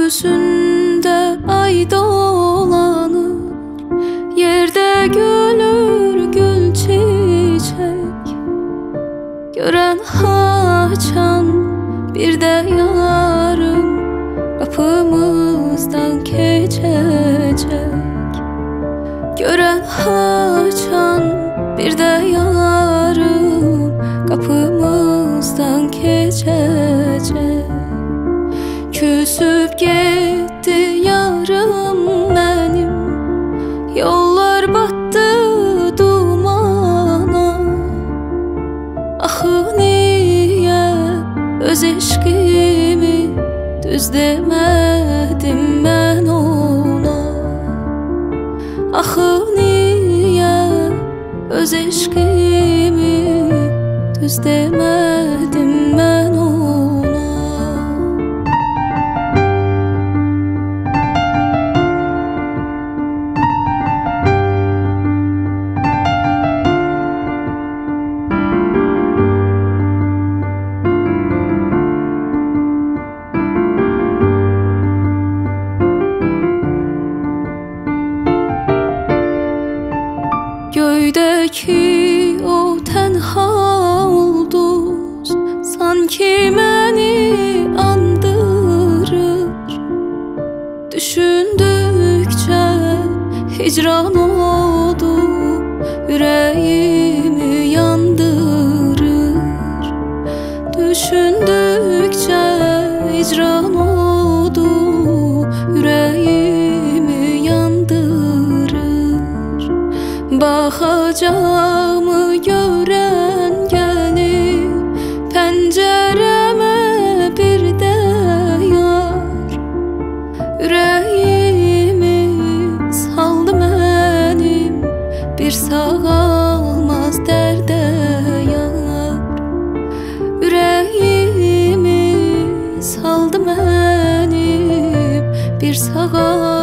Gökyüzünde ay dolanır, yerde gülür gül çiçek. Gören haçan bir de yarım kapımızdan geçecek. Gören haçan bir de yarım kapımızdan geçecek. Küsüp gitti yarım benim, yollar battı dumana. Ahı niye öz eşkimi düz demedim ben ona. Ahı niye öz eşkimi düz demedim ben ona. Göydeki o tenha ulduz sanki beni andırır. Düşündükçe hicran oldu, yüreğimi yandırır. Düşündükçe hicran oldu, yüreğimi yandırır. Bakacağımı gören gelir pencereme bir de yar. Yüreğimi saldı benim bir sağalmaz derde yar. Yüreğimi saldı benim bir sağalmaz